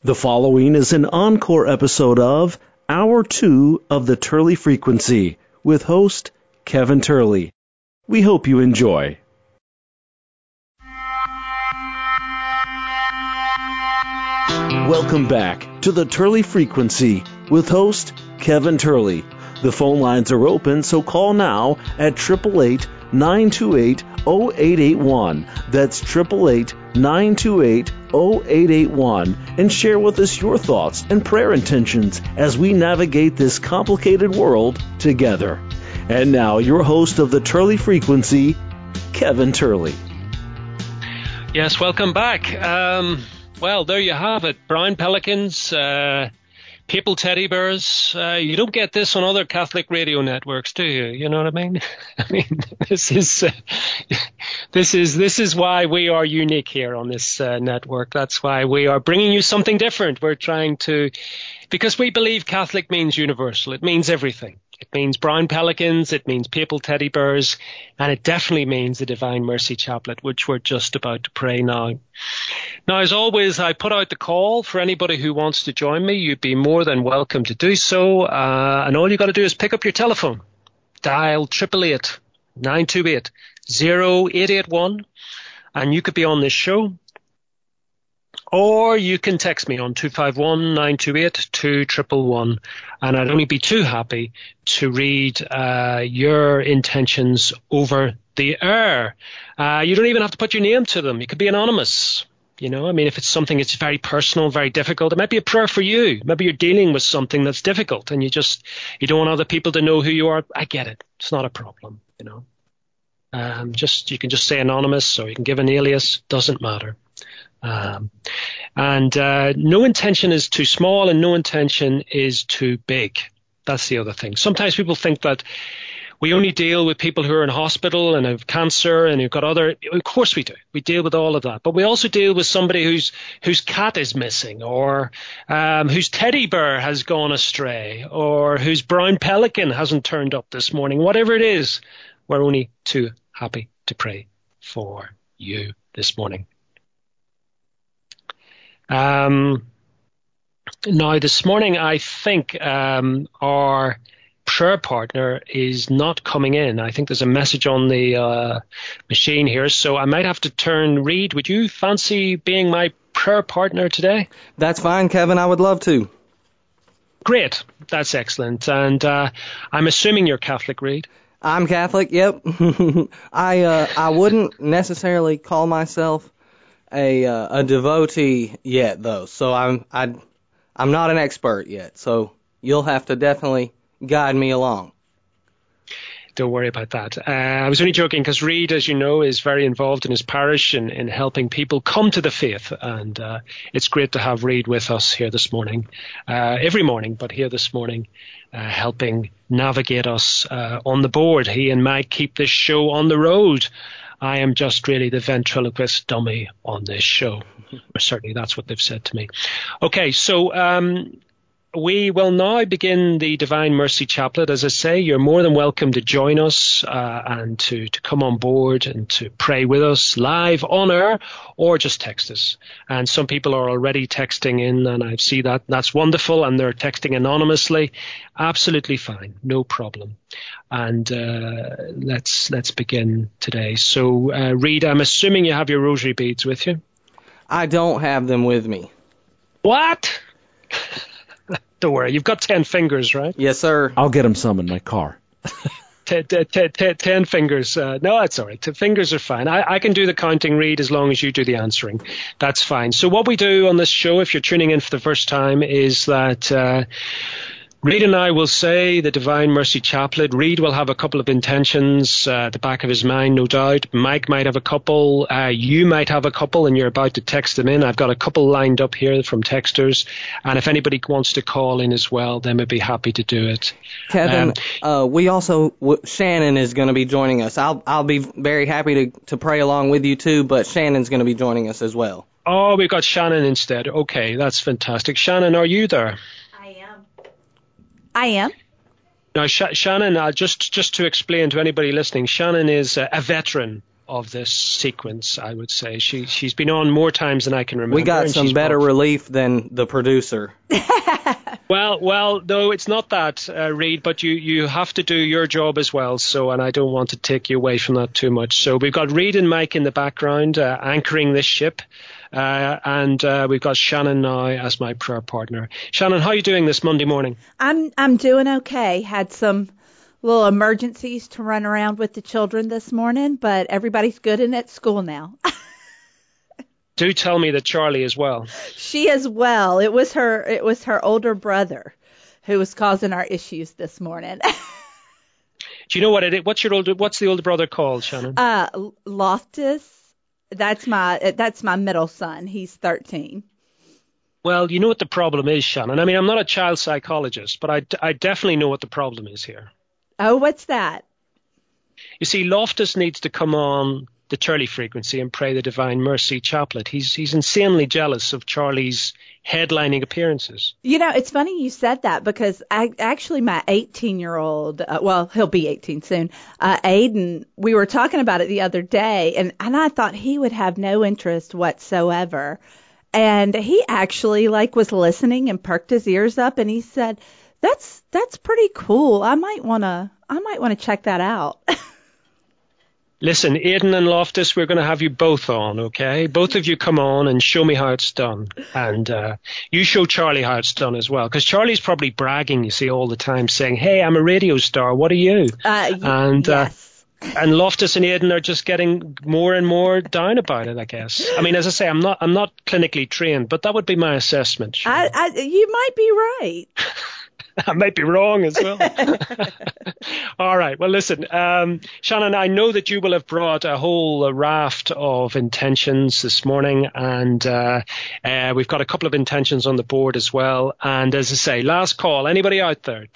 The following is an encore episode of Hour 2 of the Turley Frequency with host Kevin Turley. We hope you enjoy. Welcome back to the Turley Frequency with host Kevin Turley. The phone lines are open, so call now at 888-928-0881. That's 888-928-0881 and share with us your thoughts and prayer intentions as we navigate this complicated world together. And now, your host of the Turley Frequency, Kevin Turley. Yes, welcome back. Well, there you have it. Brown pelicans, papal teddy bears. You don't get this on other Catholic radio networks, do you? You know what I mean? I mean, this is why we are unique here on this network. That's why we are bringing you something different. We're trying to, because we believe Catholic means universal. It means everything. It means brown pelicans, it means papal teddy bears, and it definitely means the Divine Mercy Chaplet, which we're just about to pray now. Now, as always, I put out the call for anybody who wants to join me. You'd be more than welcome to do so, and all you got to do is pick up your telephone, dial 888-928-0881, and you could be on this show. Or you can text me on 251-928-2111, and I'd only be too happy to read your intentions over the air. You don't even have to put your name to them. You could be anonymous. You know, I mean, if it's something that's very personal, very difficult, it might be a prayer for you. Maybe you're dealing with something that's difficult and you don't want other people to know who you are. I get it. It's not a problem, you know. You can just say anonymous, or you can give an alias. Doesn't matter. No intention is too small and no intention is too big. That's the other thing. Sometimes people think that we only deal with people who are in hospital and have cancer and who've got other. Of course we do. We deal with all of that. But we also deal with somebody whose cat is missing, or whose teddy bear has gone astray, or whose brown pelican hasn't turned up this morning. Whatever it is, we're only too happy to pray for you this morning. Now, this morning, I think our prayer partner is not coming in. I think there's a message on the machine here, so I might have to turn. Reed, would you fancy being my prayer partner today? That's fine, Kevin. I would love to. Great. That's excellent. And I'm assuming you're Catholic, Reed? I'm Catholic, yep. I wouldn't necessarily call myself a devotee yet, though, so I'm not an expert yet, so you'll have to definitely guide me along. Don't worry about that. I was only joking because Reed, as you know, is very involved in his parish in helping people come to the faith, and it's great to have Reed with us here this morning, every morning, but here this morning, helping navigate us on the board. He and Mike keep this show on the road. I am just really the ventriloquist dummy on this show. Or certainly that's what they've said to me. Okay, so we will now begin the Divine Mercy Chaplet. As I say, you're more than welcome to join us and to come on board and to pray with us live on air, or just text us. And some people are already texting in, and I see that. That's wonderful, and they're texting anonymously. Absolutely fine, no problem. And let's begin today. So, Reed, I'm assuming you have your rosary beads with you? I don't have them with me. What? Don't worry, you've got 10 fingers, right? Yes, sir. I'll get them some in my car. 10 fingers. No, that's all right. 10 fingers are fine. I can do the counting, Reed, as long as you do the answering. That's fine. So what we do on this show, if you're tuning in for the first time, is that Reed and I will say the Divine Mercy Chaplet. Reed will have a couple of intentions at the back of his mind, no doubt. Mike might have a couple. You might have a couple, and you're about to text them in. I've got a couple lined up here from texters. And if anybody wants to call in as well, then we'd be happy to do it. Kevin, we also, Shannon is going to be joining us. I'll be very happy to pray along with you too, but Shannon's going to be joining us as well. Oh, we've got Shannon instead. Okay, that's fantastic. Shannon, are you there? I am. Now, Shannon, just to explain to anybody listening, Shannon is a veteran of this sequence, I would say. She's been on more times than I can remember. We got some better relief than the producer. Well, no, it's not that, Reed, but you have to do your job as well, and I don't want to take you away from that too much. So we've got Reed and Mike in the background anchoring this ship, and we've got Shannon now as my prayer partner. Shannon, how are you doing this Monday morning? I'm doing okay. Had some little emergencies to run around with the children this morning, but everybody's good and at school now. Do tell me that Charlie is well. She is well. It was her older brother who was causing our issues this morning. Do you know what it is? What's the older brother called, Shannon? Loftus. That's my middle son. He's 13. Well, you know what the problem is, Shannon. I mean, I'm not a child psychologist, but I definitely know what the problem is here. Oh, what's that? You see, Loftus needs to come on the Turley Frequency and pray the Divine Mercy Chaplet. He's insanely jealous of Charlie's headlining appearances. You know, it's funny you said that because my 18-year-old, he'll be 18 soon, Aiden, we were talking about it the other day, and I thought he would have no interest whatsoever. And he actually was listening and perked his ears up, and he said, "That's pretty cool. I might want to check that out." Listen, Aidan and Loftus, we're going to have you both on, okay? Both of you come on and show me how it's done. And you show Charlie how it's done as well. Because Charlie's probably bragging, you see, all the time, saying, "Hey, I'm a radio star. What are you?" Yes. And Loftus and Aidan are just getting more and more down about it, I guess. I mean, as I say, I'm not clinically trained, but that would be my assessment. You might be right. I might be wrong as well. All right. Well, listen, Shannon, I know that you will have brought a whole raft of intentions this morning, and we've got a couple of intentions on the board as well. And as I say, last call, anybody out there,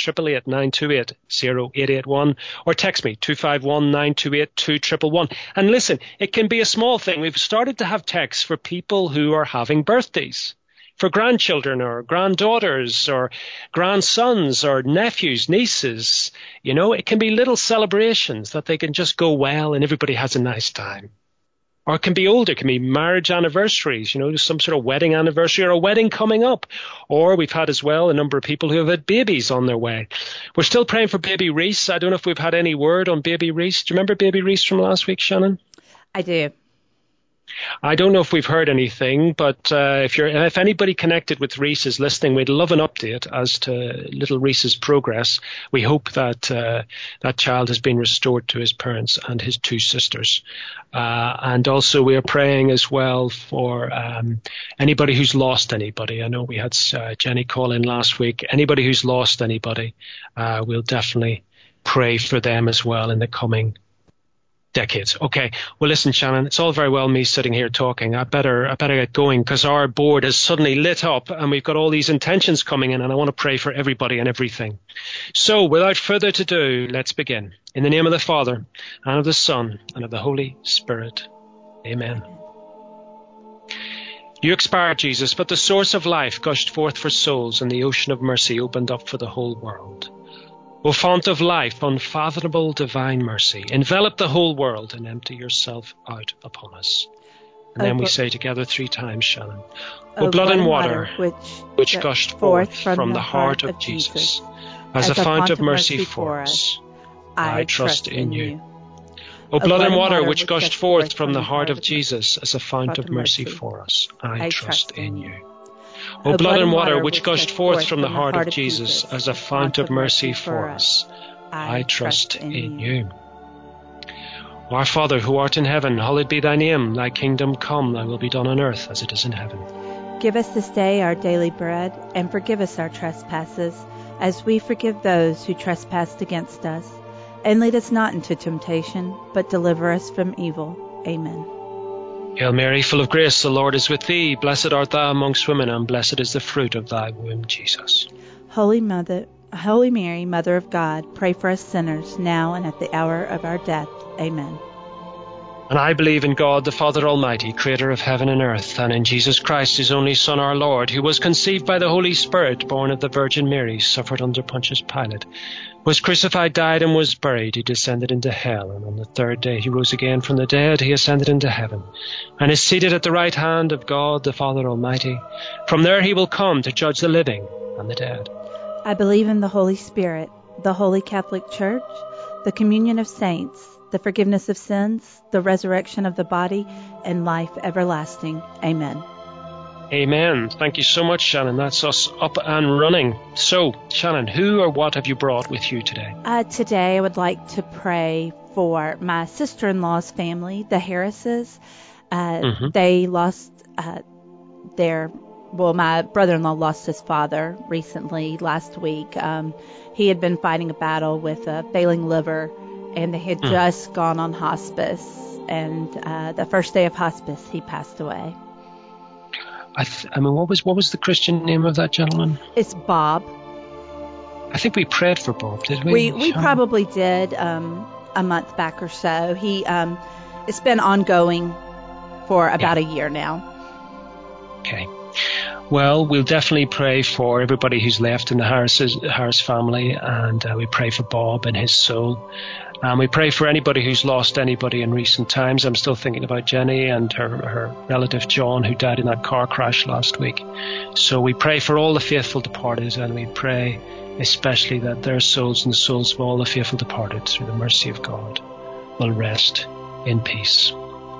888-928-0881, or text me, 251-928-2111. And listen, it can be a small thing. We've started to have texts for people who are having birthdays, for grandchildren or granddaughters or grandsons or nephews, nieces. You know, it can be little celebrations that they can just go well and everybody has a nice time. Or it can be older, it can be marriage anniversaries, you know, some sort of wedding anniversary or a wedding coming up. Or we've had as well a number of people who have had babies on their way. We're still praying for baby Reese. I don't know if we've had any word on baby Reese. Do you remember baby Reese from last week, Shannon? I do. I don't know if we've heard anything, but if anybody connected with Reese is listening, we'd love an update as to little Reese's progress. We hope that that child has been restored to his parents and his two sisters. And also we are praying as well for anybody who's lost anybody. I know we had Jenny call in last week. Anybody who's lost anybody, we'll definitely pray for them as well in the coming decades. Okay. Well, listen, Shannon, it's all very well me sitting here talking. I better get going because our board has suddenly lit up and we've got all these intentions coming in and I want to pray for everybody and everything. So without further ado, let's begin. In the name of the Father and of the Son and of the Holy Spirit. Amen. You expired, Jesus, but the source of life gushed forth for souls and the ocean of mercy opened up for the whole world. O fount of life, unfathomable divine mercy, envelop the whole world and empty yourself out upon us. And then we say together 3 times, Shannon. O blood and water, which gushed forth from the heart of Jesus, as a fount of mercy for us, I trust in you. O blood and water, which gushed forth from the heart of Jesus, as a fount of mercy for us, I trust in you. O blood and water, which gushed forth from the heart of Jesus as a fount of mercy for us, I trust in you. Our Father, who art in heaven, hallowed be thy name. Thy kingdom come, thy will be done on earth as it is in heaven. Give us this day our daily bread, and forgive us our trespasses, as we forgive those who trespass against us. And lead us not into temptation, but deliver us from evil. Amen. Hail Mary, full of grace, the Lord is with thee. Blessed art thou amongst women, and blessed is the fruit of thy womb, Jesus. Holy Mary, Mother of God, pray for us sinners, now and at the hour of our death. Amen. And I believe in God, the Father Almighty, creator of heaven and earth, and in Jesus Christ, his only Son, our Lord, who was conceived by the Holy Spirit, born of the Virgin Mary, suffered under Pontius Pilate, was crucified, died, and was buried. He descended into hell, and on the third day he rose again from the dead. He ascended into heaven, and is seated at the right hand of God, the Father Almighty. From there he will come to judge the living and the dead. I believe in the Holy Spirit, the Holy Catholic Church, the communion of saints, the forgiveness of sins, the resurrection of the body, and life everlasting. Amen. Amen. Thank you so much, Shannon. That's us up and running. So, Shannon, who or what have you brought with you today? Today I would like to pray for my sister-in-law's family, the Harrises. They lost my brother-in-law lost his father recently, last week. He had been fighting a battle with a failing liver, and they had just gone on hospice. And the first day of hospice, he passed away. What was the Christian name of that gentleman? It's Bob. I think we prayed for Bob, did we? We probably did a month back or so. It's been ongoing for about a year now. Okay. Well, we'll definitely pray for everybody who's left in the Harris family, and we pray for Bob and his soul. And we pray for anybody who's lost anybody in recent times. I'm still thinking about Jenny and her relative John, who died in that car crash last week. So we pray for all the faithful departed, and we pray especially that their souls and the souls of all the faithful departed, through the mercy of God, will rest in peace.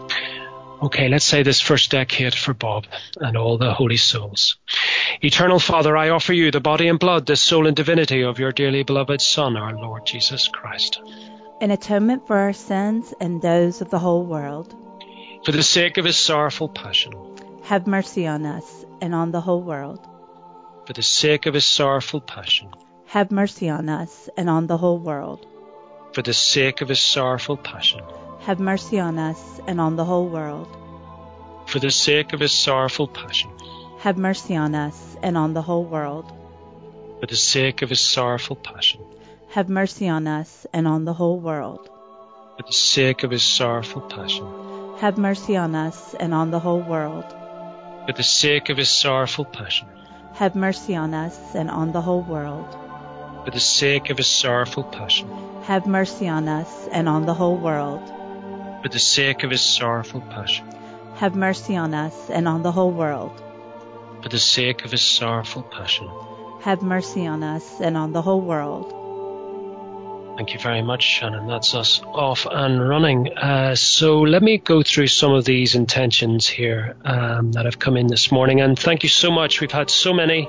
Okay, let's say this first decade for Bob and all the holy souls. Eternal Father, I offer you the body and blood, the soul and divinity of your dearly beloved Son, our Lord Jesus Christ. In atonement for our sins and those of the whole world. For the sake of his sorrowful passion. Have mercy on us and on the whole world. For the sake of his sorrowful passion. Have mercy on us and on the whole world. For the sake of his sorrowful passion. Have mercy on us and on the whole world. For the sake of his sorrowful passion. Have mercy on us and on the whole world. For the sake of his sorrowful passion. Have mercy on us and on the whole world. For the sake of his sorrowful passion. Have mercy on us and on the whole world. For the sake of his sorrowful passion. Have mercy on us and on the whole world. For the sake of his sorrowful passion. Have mercy on us and on the whole world. For the sake of his sorrowful passion. Have mercy on us and on the whole world. For the sake of his sorrowful passion. Have mercy on us and on the whole world. Thank you very much, Shannon. That's us off and running. So let me go through some of these intentions here that have come in this morning. And thank you so much. We've had so many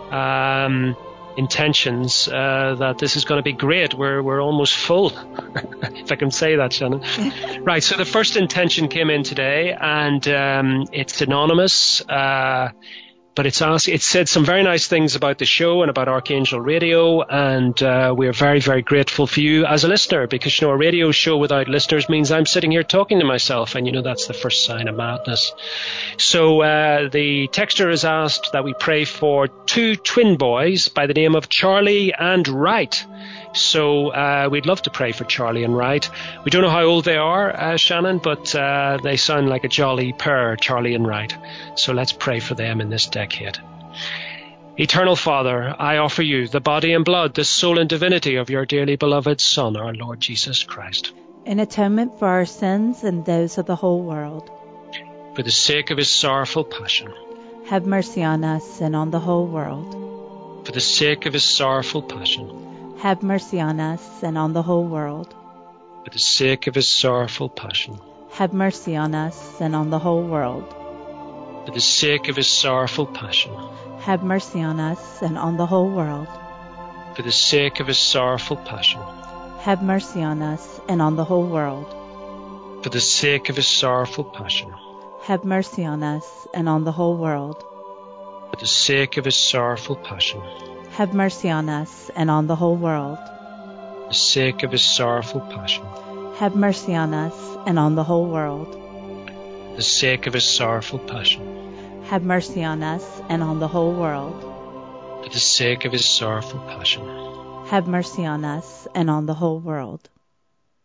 intentions that this is going to be great. We're almost full, if I can say that, Shannon. Right, so the first intention came in today, and it's anonymous. But it said some very nice things about the show and about Archangel Radio, and we're very, very grateful for you as a listener, because, a radio show without listeners means I'm sitting here talking to myself, and, that's the first sign of madness. So the texter has asked that we pray for two twin boys by the name of Charlie and Wright. So we'd love to pray for Charlie and Wright. We don't know how old they are, Shannon, but they sound like a jolly pair, Charlie and Wright. So let's pray for them in this decade. Eternal Father, I offer you the body and blood, the soul and divinity of your dearly beloved Son, our Lord Jesus Christ. In atonement for our sins and those of the whole world. For the sake of his sorrowful passion. Have mercy on us and on the whole world. For the sake of his sorrowful passion. Have mercy on us and on the whole world. For the sake of his sorrowful passion. Have mercy on us and on the whole world. For the sake of his sorrowful passion. Have mercy on us and on the whole world. For the sake of his sorrowful passion. Have mercy on us and on the whole world. For the sake of his sorrowful passion. Have mercy on us and on the whole world. For the sake of his sorrowful passion. Have mercy on us and on the whole world. For the sake of his sorrowful passion. Have mercy on us and on the whole world. For the sake of his sorrowful passion. Have mercy on us and on the whole world. For the sake of his sorrowful passion. Have mercy on us and on the whole world.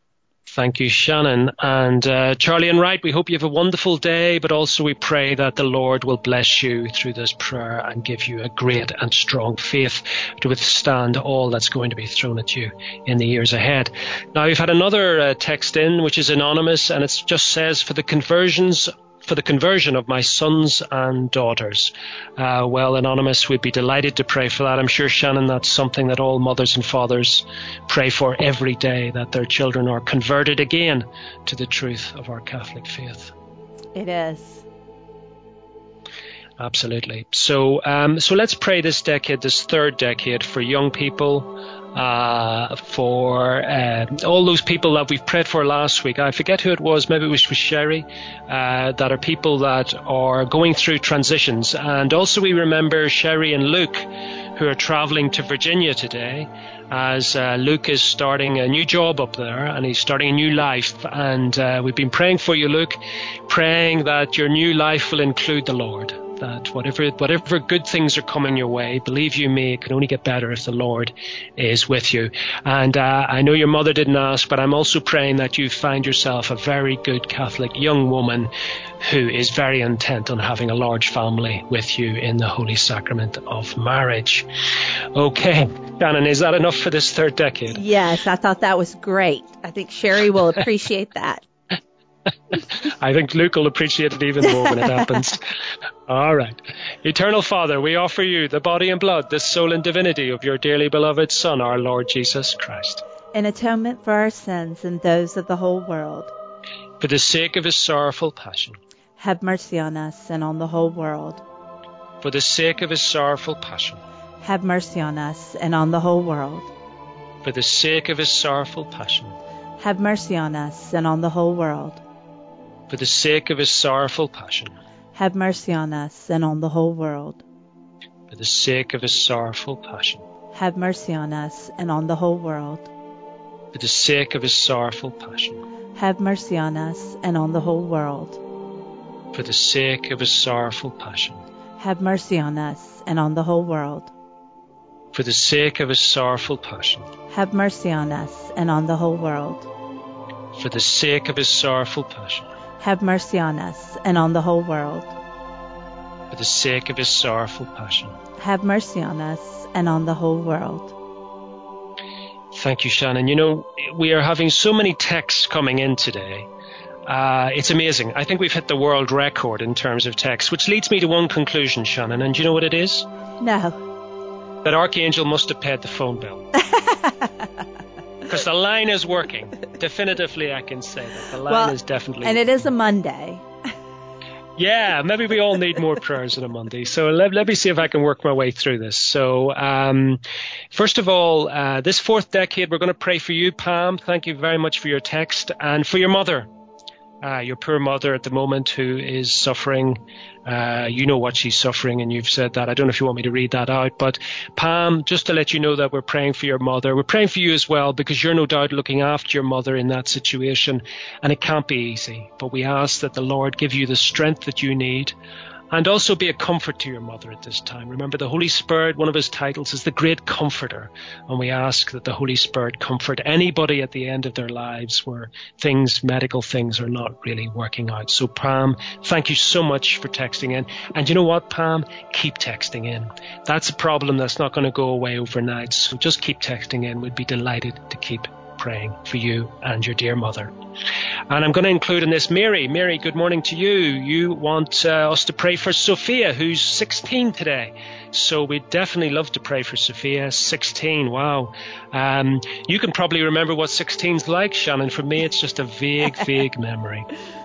Thank you, Shannon. And Charlie and Wright, we hope you have a wonderful day, but also we pray that the Lord will bless you through this prayer and give you a great and strong faith to withstand all that's going to be thrown at you in the years ahead. Now, we've had another text in, which is anonymous, and it just says, for the conversion of my sons and daughters. Well, anonymous, we'd be delighted to pray for that. I'm sure, Shannon, that's something that all mothers and fathers pray for every day, that their children are converted again to the truth of our Catholic faith. It is. Absolutely. So let's pray this decade, this third decade, for young people, for all those people that we've prayed for last week. I forget who it was, maybe it was for Sherry, that are people that are going through transitions. And also we remember Sherry and Luke, who are traveling to Virginia today, as Luke is starting a new job up there, and he's starting a new life. And we've been praying for you, Luke, praying that your new life will include the Lord, that whatever good things are coming your way, believe you me, it can only get better if the Lord is with you. And I know your mother didn't ask, but I'm also praying that you find yourself a very good Catholic young woman who is very intent on having a large family with you in the Holy Sacrament of marriage. Okay, Shannon, is that enough for this third decade? Yes, I thought that was great. I think Sherry will appreciate that. I think Luke will appreciate it even more when it happens. All right. Eternal Father, we offer you the body and blood, the soul and divinity of your dearly beloved Son, our Lord Jesus Christ. In atonement for our sins and those of the whole world. For the sake of his sorrowful passion. Have mercy on us and on the whole world. For the sake of his sorrowful passion. Have mercy on us and on the whole world. For the sake of his sorrowful passion. Have mercy on us and on the whole world. For the sake of his sorrowful passion. Have mercy on us and on the whole world. For the sake of his sorrowful passion. Have mercy on us and on the whole world. For the sake of his sorrowful passion. Have mercy on us and on the whole world. For the sake of his sorrowful passion. Have mercy on us and on the whole world. For the sake of his sorrowful passion. Have mercy on us and on the whole world. For the sake of his sorrowful passion. Have mercy on us and on the whole world. For the sake of his sorrowful passion. Have mercy on us and on the whole world. Thank you, Shannon. You know, we are having so many texts coming in today. It's amazing. I think we've hit the world record in terms of texts, which leads me to one conclusion, Shannon. And do you know what it is? No. That Archangel must have paid the phone bill. Because the line is working. Definitively, I can say that. The line is definitely and working. It is a Monday. Yeah, maybe we all need more prayers on a Monday. So let me see if I can work my way through this. So first of all, this fourth decade, we're going to pray for you, Pam. Thank you very much for your text. And for your mother, your poor mother at the moment who is suffering. You know what she's suffering, and you've said that. I don't know if you want me to read that out. But Pam, just to let you know that we're praying for your mother. We're praying for you as well, because you're no doubt looking after your mother in that situation, and it can't be easy. But we ask that the Lord give you the strength that you need, and also be a comfort to your mother at this time. Remember, the Holy Spirit, one of his titles is the Great Comforter. And we ask that the Holy Spirit comfort anybody at the end of their lives where medical things are not really working out. So Pam, thank you so much for texting in. And you know what, Pam? Keep texting in. That's a problem that's not going to go away overnight. So just keep texting in. We'd be delighted to keep praying for you and your dear mother. And I'm going to include in this Mary. Mary, good morning to you. You want us to pray for Sophia, who's 16 today. So we'd definitely love to pray for Sophia. 16, wow. You can probably remember what 16's like, Shannon. For me, it's just a vague memory.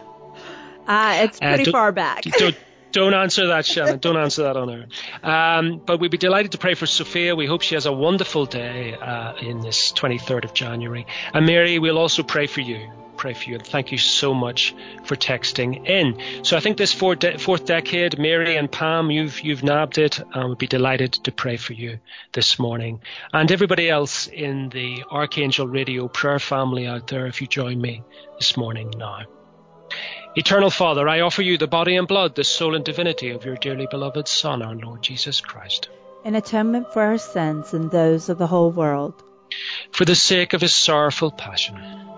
It's pretty far back. Don't answer that, Shannon. Don't answer that on air. But we'd be delighted to pray for Sophia. We hope she has a wonderful day in this 23rd of January. And Mary, we'll also pray for you. And thank you so much for texting in. So I think this fourth decade, Mary and Pam, you've nabbed it, and we'd be delighted to pray for you this morning. And everybody else in the Archangel Radio prayer family out there, if you join me this morning now. Eternal Father, I offer you the body and blood, the soul and divinity of your dearly beloved Son, our Lord Jesus Christ. In atonement for our sins and those of the whole world. For the sake of his sorrowful passion.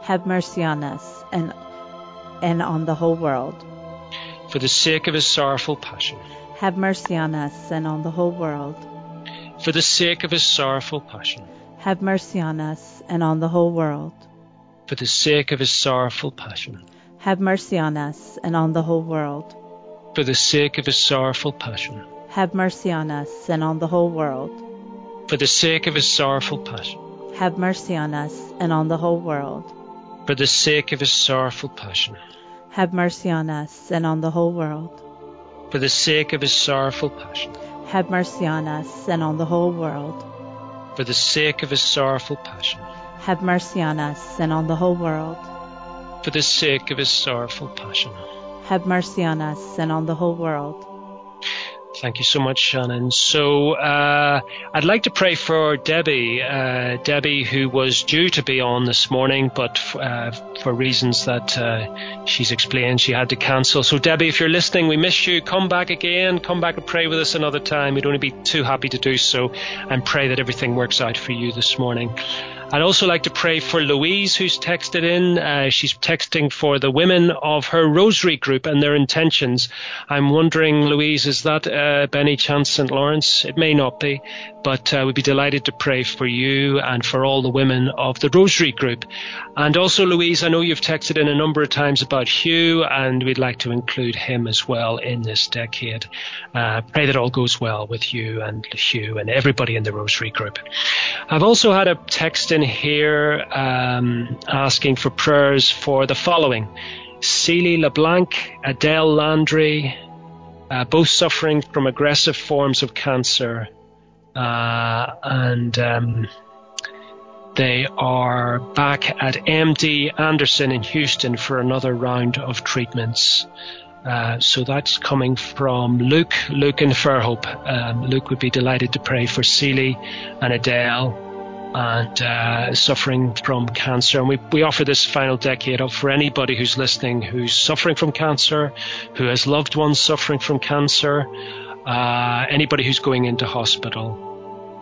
have mercy on us and on the whole world. For the sake of his sorrowful passion, have mercy on us and on the whole world. For the sake of his sorrowful passion, have mercy on us and on the whole world. For the sake of his sorrowful passion, have mercy on us and on the whole world. For the sake of his sorrowful passion, have mercy on us and on the whole world. For the sake of his sorrowful passion, have mercy on us and on the whole world. For the sake of his sorrowful passion, have mercy on us and on the whole world. For the sake of his sorrowful passion, have mercy on us and on the whole world. For the sake of his sorrowful passion, have mercy on us and on the whole world. For the sake of his sorrowful passion, have mercy on us and on the whole world. Thank you so much, Shannon. So I'd like to pray for Debbie, who was due to be on this morning, but for reasons that she's explained, she had to cancel. So Debbie, if you're listening, we miss you. Come back again. Come back and pray with us another time. We'd only be too happy to do so, and pray that everything works out for you this morning. I'd also like to pray for Louise, who's texted in. She's texting for the women of her Rosary group and their intentions. I'm wondering, Louise, is that Benny Chance St. Lawrence? It may not be, but we'd be delighted to pray for you and for all the women of the Rosary group. And also, Louise, I know you've texted in a number of times about Hugh, and we'd like to include him as well in this decade. Pray that all goes well with you and Hugh and everybody in the Rosary group. I've also had a text in here asking for prayers for the following: Celie LeBlanc, Adele Landry, both suffering from aggressive forms of cancer, and they are back at MD Anderson in Houston for another round of treatments. So that's coming from Luke in Fairhope. Luke would be delighted to pray for Celie and Adele, and suffering from cancer. And we offer this final decade up for anybody who's listening, who's suffering from cancer, who has loved ones suffering from cancer, anybody who's going into hospital.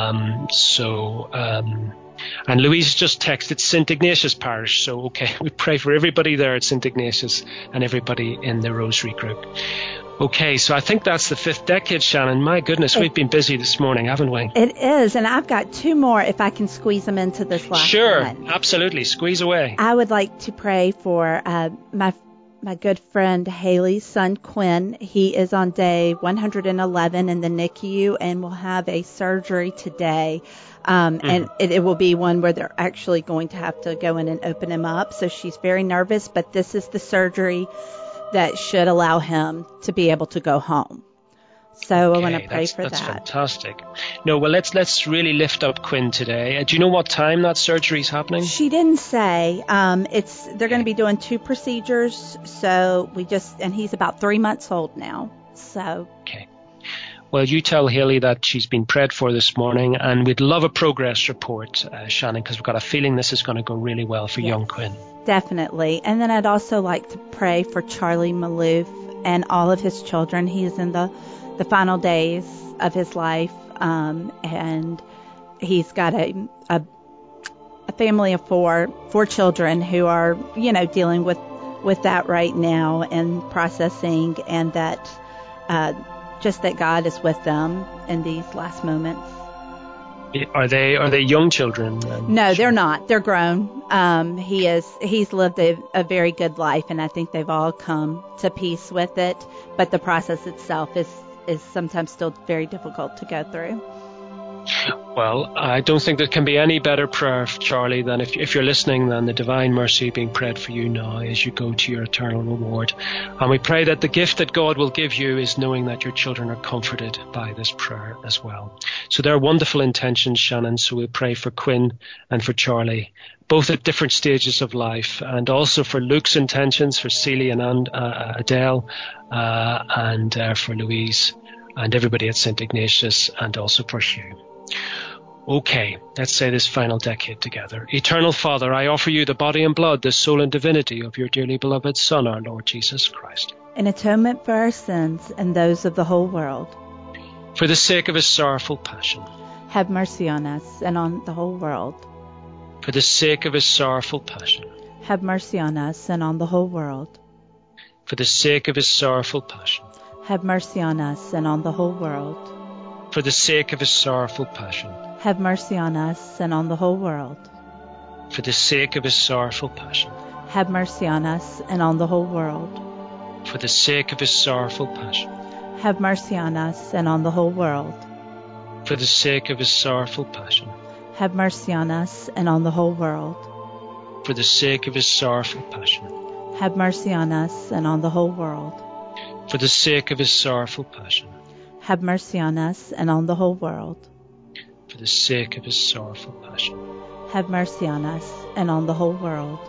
And Louise just texted St. Ignatius Parish. So, okay, we pray for everybody there at St. Ignatius and everybody in the Rosary group. Okay, so I think that's the fifth decade, Shannon. My goodness, we've been busy this morning, haven't we? It is, and I've got two more if I can squeeze them into this last one. Sure, absolutely. Squeeze away. I would like to pray for my good friend Haley's son, Quinn. He is on day 111 in the NICU and will have a surgery today. And it will be one where they're actually going to have to go in and open him up. So she's very nervous, but this is the surgery that should allow him to be able to go home. So I want to pray for that. That's fantastic. No, well, let's really lift up Quinn today. Do you know what time that surgery is happening? She didn't say. They're going to be doing 2 procedures. So and he's about 3 months old now. So. Okay. Well, you tell Haley that she's been prayed for this morning, and we'd love a progress report, Shannon, because we've got a feeling this is going to go really well for young Quinn. Definitely. And then I'd also like to pray for Charlie Maloof and all of his children. He's in the final days of his life, and he's got a family of four children who are, dealing with that right now and processing, and that just that God is with them in these last moments. Are they young children? No, they're not. They're grown. He's lived a very good life, and I think they've all come to peace with it. But the process itself is sometimes still very difficult to go through. Well, I don't think there can be any better prayer, Charlie, than if you're listening, than the divine mercy being prayed for you now as you go to your eternal reward. And we pray that the gift that God will give you is knowing that your children are comforted by this prayer as well. So there are wonderful intentions, Shannon. So we pray for Quinn and for Charlie, both at different stages of life, and also for Luke's intentions, for Celie and Adele, and for Louise and everybody at St. Ignatius, and also for Hugh. Okay, let's say this final decade together. Eternal Father, I offer you the body and blood, the soul and divinity of your dearly beloved Son, our Lord Jesus Christ, in atonement for our sins and those of the whole world. For the sake of his sorrowful passion, have mercy on us and on the whole world. For for the sake of his sorrowful passion. Have mercy on us and on the whole world. For the sake of his sorrowful passion. Have mercy on us and on the whole world. For the sake of his sorrowful passion. Have mercy on us and on the whole world. For the sake of his sorrowful passion. Have mercy on us and on the whole world. For the sake of his sorrowful passion. Have mercy on us and on the whole world. For the sake of his sorrowful passion. Have mercy on us and on the whole world. For the sake of his sorrowful passion. Have mercy on us and on the whole world. For the sake of his sorrowful passion. Have mercy on us and on the whole world. For the sake of his sorrowful passion. Have mercy on us and on the whole world.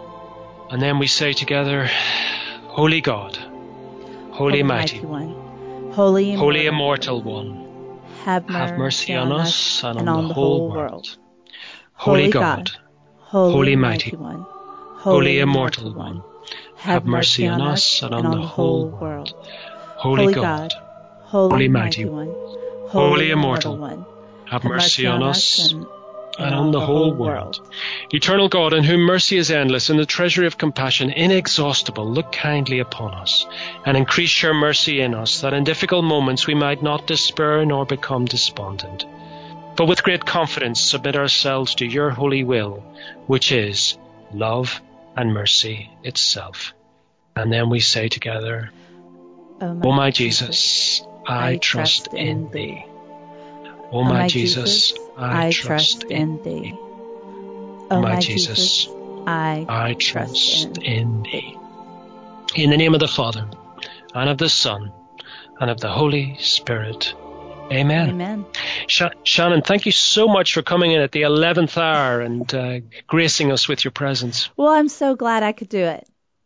And then we say together, Holy God, Holy Mighty One, Holy Immortal One, have mercy on us and on the whole world. Holy God, Holy Mighty One, Holy Immortal One, have mercy on us and on the whole world. Holy God, Holy Mighty One, Holy Immortal One, have mercy on us and on the whole world. Eternal God, in whom mercy is endless and the treasury of compassion inexhaustible, look kindly upon us and increase your mercy in us, that in difficult moments we might not despair nor become despondent, but with great confidence submit ourselves to your holy will, which is love and mercy itself. And then we say together, O my Jesus, I trust in thee. O my Jesus, I trust in thee. O my Jesus, I trust in thee. In the name of the Father, and of the Son, and of the Holy Spirit. Amen. Amen. Shannon, thank you so much for coming in at the 11th hour and gracing us with your presence. Well, I'm so glad I could do it.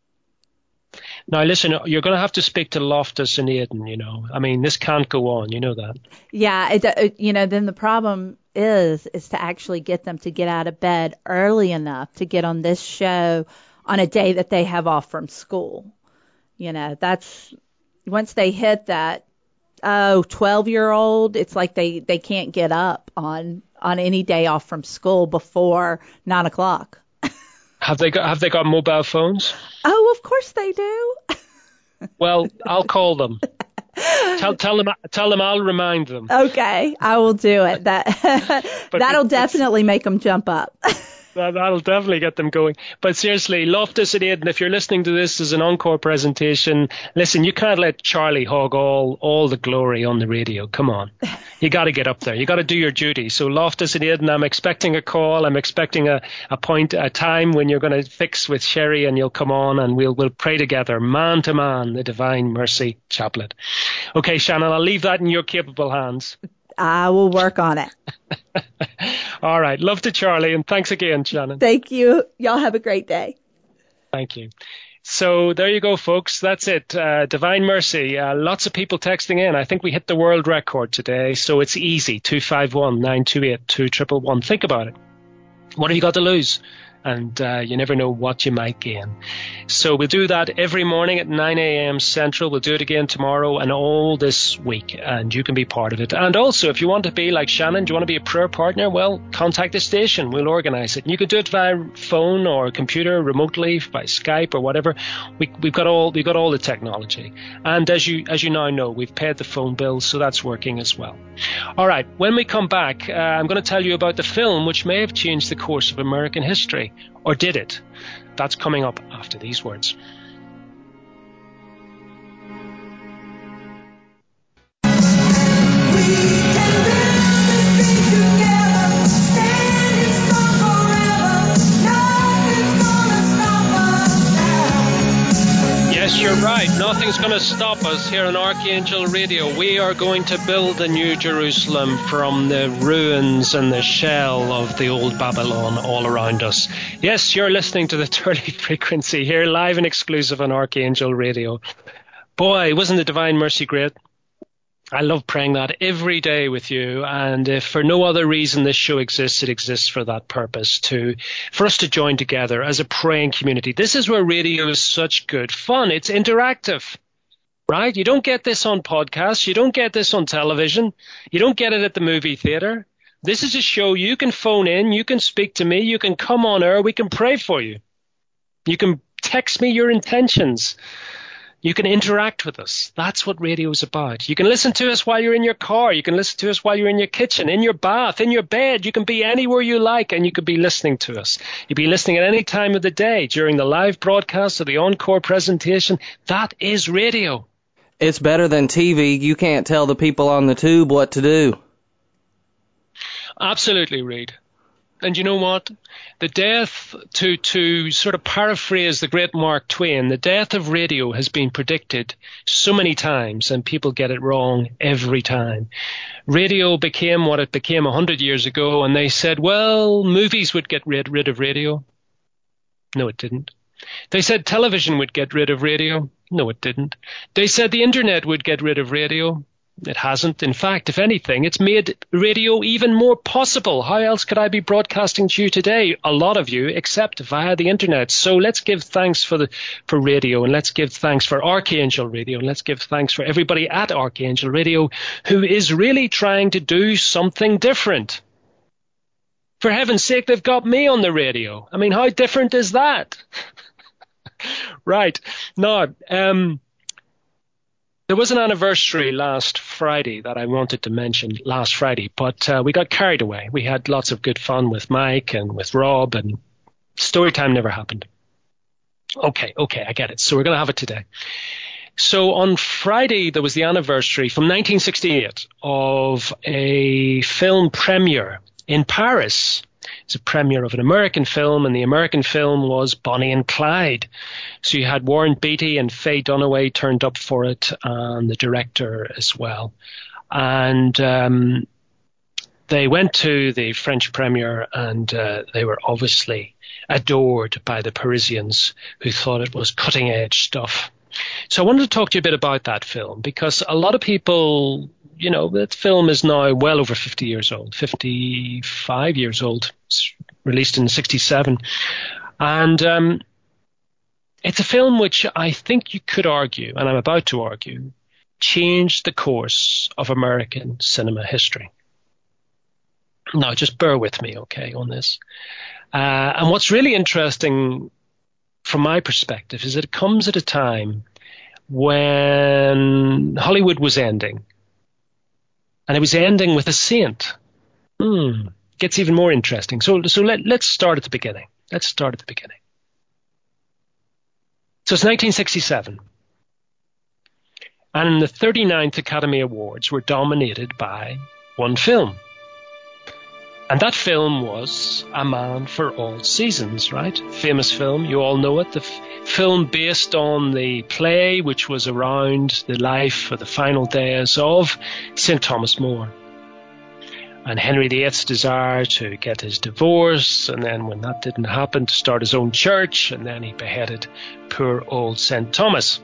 Now, listen, you're going to have to speak to Loftus and Aidan, you know. I mean, this can't go on, you know that. Yeah, then the problem is to actually get them to get out of bed early enough to get on this show on a day that they have off from school. You know, that's, once they hit that, 12-year-old, it's like they can't get up on any day off from school before 9 o'clock. Have they got mobile phones? Oh, of course they do. Well, I'll call them. Tell them I'll remind them. Okay, I will do it. That'll definitely make them jump up. That'll definitely get them going. But seriously, Loftus and Aidan, if you're listening to this as an encore presentation, listen, you can't let Charlie hog all the glory on the radio. Come on. You got to get up there. You got to do your duty. So Loftus and Aidan, I'm expecting a call. I'm expecting a time when you're going to fix with Sherry and you'll come on and we'll pray together, man to man, the Divine Mercy Chaplet. Okay, Shannon, I'll leave that in your capable hands. I will work on it. All right. Love to Charlie, and thanks again, Shannon. Thank you. Y'all have a great day. Thank you. So there you go, folks. That's it. Divine Mercy. Lots of people texting in. I think we hit the world record today, so it's easy. 251-928-2111. Think about it. What have you got to lose? And you never know what you might gain. So we'll do that every morning at 9 a.m. Central. We'll do it again tomorrow and all this week, and you can be part of it. And also, if you want to be like Shannon, do you want to be a prayer partner? Well, contact the station. We'll organize it. And you can do it via phone or computer, remotely, by Skype or whatever. We've got all the technology. And as you now know, we've paid the phone bill, so that's working as well. All right. When we come back, I'm going to tell you about the film which may have changed the course of American history. Or did it? That's coming up after these words. Yes, you're right. Nothing's going to stop us here on Archangel Radio. We are going to build a new Jerusalem from the ruins and the shell of the old Babylon all around us. Yes, you're listening to the Turley Frequency here, live and exclusive on Archangel Radio. Boy, wasn't the Divine Mercy great? I love praying that every day with you, and if for no other reason this show exists, it exists for that purpose, for us to join together as a praying community. This is where radio is such good fun. It's interactive, right? You don't get this on podcasts. You don't get this on television. You don't get it at the movie theater. This is a show you can phone in, you can speak to me, you can come on air, we can pray for you. You can text me your intentions. You can interact with us. That's what radio is about. You can listen to us while you're in your car. You can listen to us while you're in your kitchen, in your bath, in your bed. You can be anywhere you like, and you could be listening to us. You'd be listening at any time of the day during the live broadcast or the encore presentation. That is radio. It's better than TV. You can't tell the people on the tube what to do. Absolutely, Reid. And you know what? The death, to sort of paraphrase the great Mark Twain, the death of radio has been predicted so many times, and people get it wrong every time. Radio became what it became 100 years ago, and they said, well, movies would get rid of radio. No, it didn't. They said television would get rid of radio. No, it didn't. They said the internet would get rid of radio. It hasn't. In fact, if anything, it's made radio even more possible. How else could I be broadcasting to you today? A lot of you, except via the internet. So let's give thanks for radio, and let's give thanks for Archangel Radio, and let's give thanks for everybody at Archangel Radio who is really trying to do something different. For heaven's sake, they've got me on the radio. I mean, how different is that? Right. Now, there was an anniversary last Friday that I wanted to mention last Friday, but we got carried away. We had lots of good fun with Mike and with Rob, and story time never happened. Okay, I get it. So we're going to have it today. So on Friday, there was the anniversary from 1968 of a film premiere in Paris. It's a premiere of an American film, and the American film was Bonnie and Clyde. So you had Warren Beatty and Faye Dunaway turned up for it, and the director as well. And they went to the French premiere, and they were obviously adored by the Parisians, who thought it was cutting-edge stuff. So I wanted to talk to you a bit about that film, because a lot of people, you know, that film is now well over 50 years old, 55 years old. It's released in 1967. And it's a film which I think you could argue, and I'm about to argue, changed the course of American cinema history. Now, just bear with me, okay, on this. And what's really interesting from my perspective is that it comes at a time when Hollywood was ending. And it was ending with a saint. Gets even more interesting. So let's start at the beginning. So it's 1967. And the 39th Academy Awards were dominated by one film. And that film was A Man for All Seasons, right? Famous film, you all know it. The film based on the play which was around the life or the final days of St. Thomas More. And Henry VIII's desire to get his divorce, and then when that didn't happen, to start his own church, and then he beheaded poor old St. Thomas.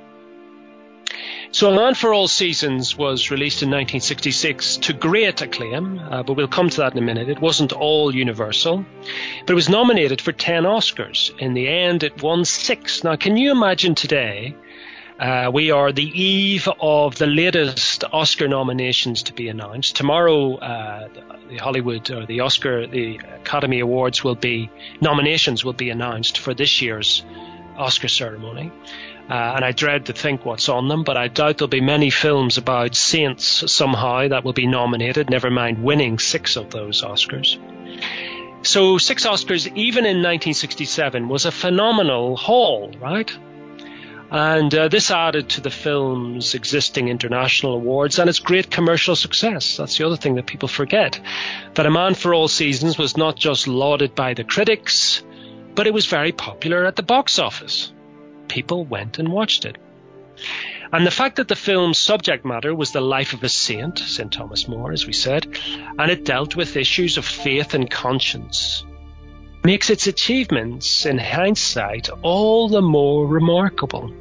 So A Man for All Seasons was released in 1966 to great acclaim, but we'll come to that in a minute. It wasn't all universal, but it was nominated for 10 Oscars. In the end, it won 6. Now, can you imagine today, we are the eve of the latest Oscar nominations to be announced. Tomorrow, the Hollywood or the Academy Awards nominations will be announced for this year's Oscar ceremony. And I dread to think what's on them, but I doubt there'll be many films about saints somehow that will be nominated, never mind winning 6 of those Oscars. So 6 Oscars, even in 1967, was a phenomenal haul, right? And this added to the film's existing international awards and its great commercial success. That's the other thing that people forget, that A Man for All Seasons was not just lauded by the critics, but it was very popular at the box office. People went and watched it. And the fact that the film's subject matter was the life of a saint, St. Thomas More, as we said, and it dealt with issues of faith and conscience, makes its achievements in hindsight all the more remarkable.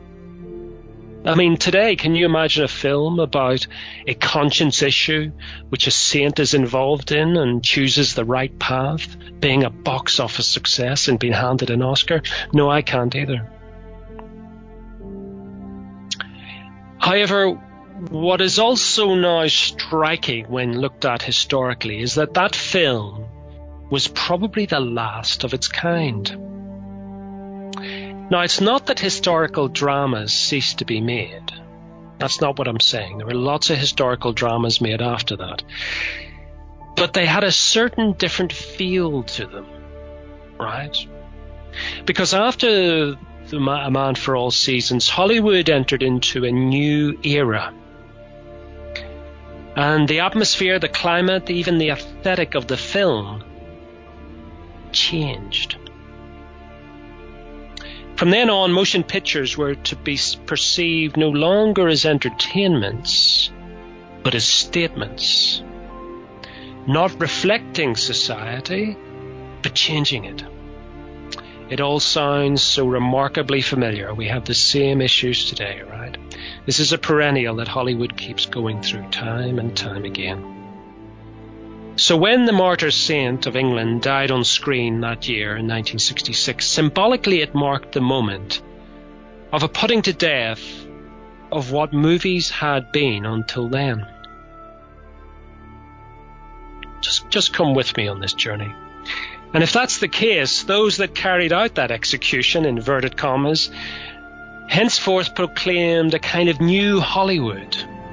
I mean, today, can you imagine a film about a conscience issue which a saint is involved in and chooses the right path, being a box office success and being handed an Oscar? No, I can't either. However, What is also now striking when looked at historically is that that film was probably the last of its kind. Now, it's not that historical dramas ceased to be made. That's not what I'm saying. There were lots of historical dramas made after that. But they had a certain different feel to them, right? Because after A Man for All Seasons, Hollywood entered into a new era. And the atmosphere, the climate, even the aesthetic of the film changed. From then on, motion pictures were to be perceived no longer as entertainments, but as statements. Not reflecting society, but changing it. It all sounds so remarkably familiar. We have the same issues today, right? This is a perennial that Hollywood keeps going through time and time again. So when the martyr saint of England died on screen that year in 1966, symbolically it marked the moment of a putting to death of what movies had been until then. Just come with me on this journey. And if that's the case, those that carried out that execution, inverted commas, henceforth proclaimed a kind of new Hollywood.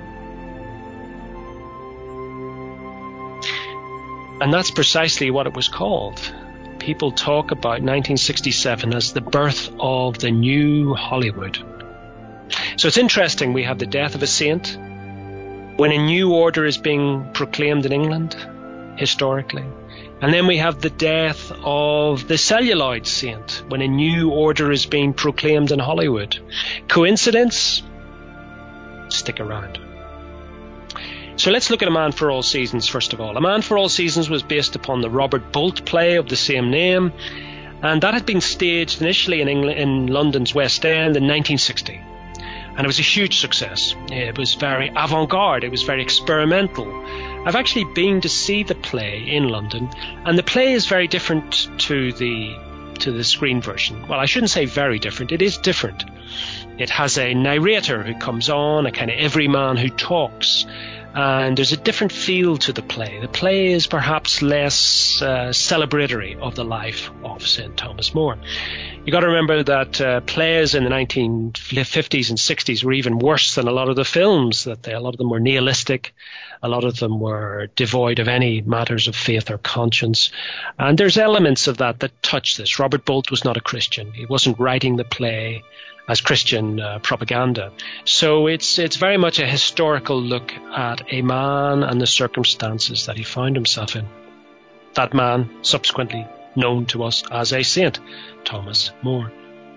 And that's precisely what it was called. People talk about 1967 as the birth of the new Hollywood. So it's interesting, we have the death of a saint when a new order is being proclaimed in England, historically. And then we have the death of the celluloid saint when a new order is being proclaimed in Hollywood. Coincidence? Stick around. So let's look at A Man for All Seasons first of all. A Man for All Seasons was based upon the Robert Bolt play of the same name, and that had been staged initially in England, in London's West End in 1960. And it was a huge success. It was very avant-garde. It was very experimental. I've actually been to see the play in London, and the play is very different to the screen version. Well, I shouldn't say very different. It is different. It has a narrator who comes on, a kind of everyman who talks, and there's a different feel to the play. The play is perhaps less celebratory of the life of St. Thomas More. You got to remember that plays in the 1950s and 60s were even worse than a lot of the films. A lot of them were nihilistic. A lot of them were devoid of any matters of faith or conscience. And there's elements of that touch this. Robert Bolt was not a Christian. He wasn't writing the play as Christian propaganda. So it's very much a historical look at a man and the circumstances that he found himself in. That man subsequently known to us as a saint, Thomas More.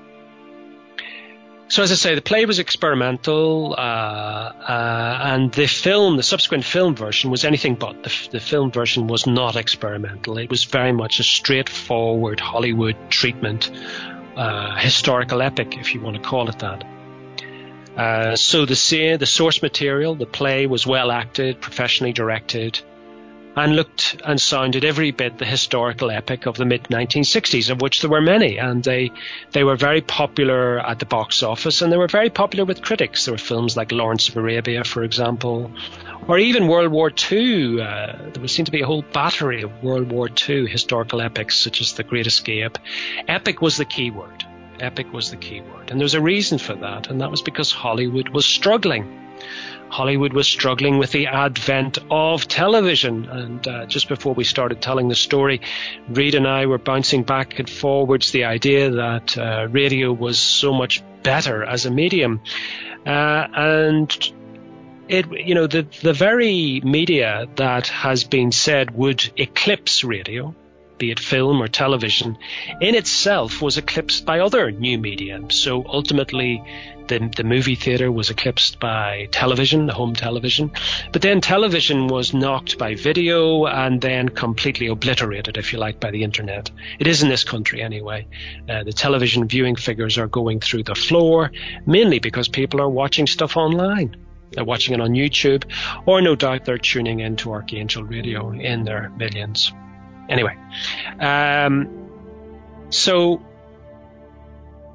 So as I say, the play was experimental, and the subsequent film version was anything but. The film version was not experimental. It was very much a straightforward Hollywood treatment, historical epic, if you want to call it that. So the source material, the play, was well acted, professionally directed, and looked and sounded every bit the historical epic of the mid-1960s, of which there were many, and they were very popular at the box office, and they were very popular with critics. There were films like Lawrence of Arabia, for example, or even World War II. There seemed to be a whole battery of World War II historical epics, such as The Great Escape. Epic was the key word. Epic was the key word. And there's a reason for that, and that was because Hollywood was struggling. Hollywood was struggling with the advent of television. And just before we started telling the story, Reed and I were bouncing back and forwards the idea that radio was so much better as a medium. And the very media that has been said would eclipse radio, be it film or television, in itself was eclipsed by other new media. So ultimately, the movie theater was eclipsed by television, the home television. But then television was knocked by video and then completely obliterated, if you like, by the internet. It is in this country anyway. The television viewing figures are going through the floor, mainly because people are watching stuff online. They're watching it on YouTube, or no doubt they're tuning into Archangel Radio in their millions. Anyway, so